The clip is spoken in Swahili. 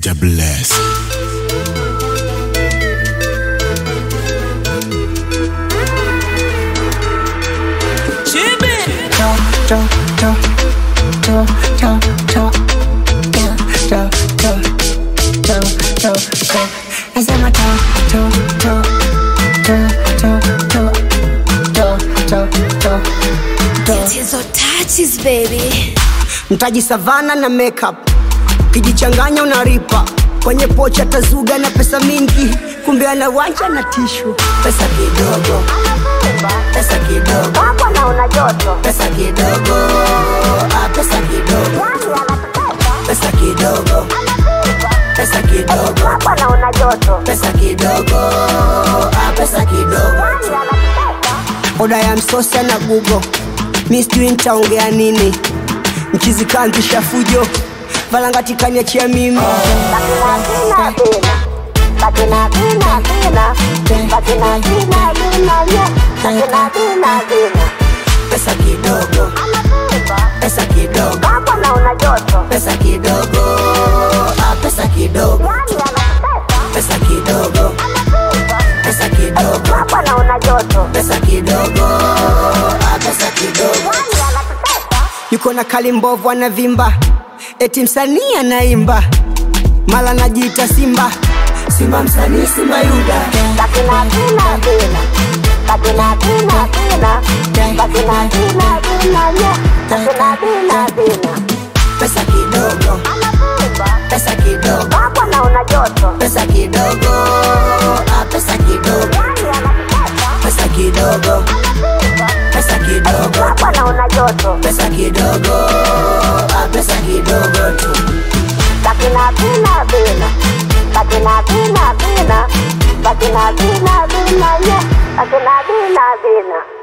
Jah bless. Mtaji savana na makeup, kijichanganya unaripa. Kwenye pocha tazuga na pesa mingi, kumbe anawacha na tishu. Pesa kidogo, pesa kidogo, hapo naona joto. pesa kidogo, pesa kidogo, pesa kidogo, pesa kidogo, Hapo naona joto. pesa kidogo, pesa kidogo. Oda ya msosi na Google, mi sijui nitaongea nini. Mchizi kaanzisha fujo, valangati kaniachia mimi. Pesa kidogo, pesa kidogo, Hapo naona joto. pesa kidogo, pesa kidogo, pesa kidogo, pesa kidogo, Hapo naona joto. pesa kidogo, pesa kidogo. Yuko na kali mbovu anavimba, eti msanii anaimba, mala najiita Simba. Simba msanii, Simba Yuda. Pesa kidogo, pesa kidogo, Hapo naona joto. pesa kidogo, pesa kidogo, pesa kidogo, pesa kidogo, Hapo naona joto. pesa kidogo, pesa kidogo tu. Bakina bina bina, bakina bina bina, bakina bina bina, yeah, bakina bina bina.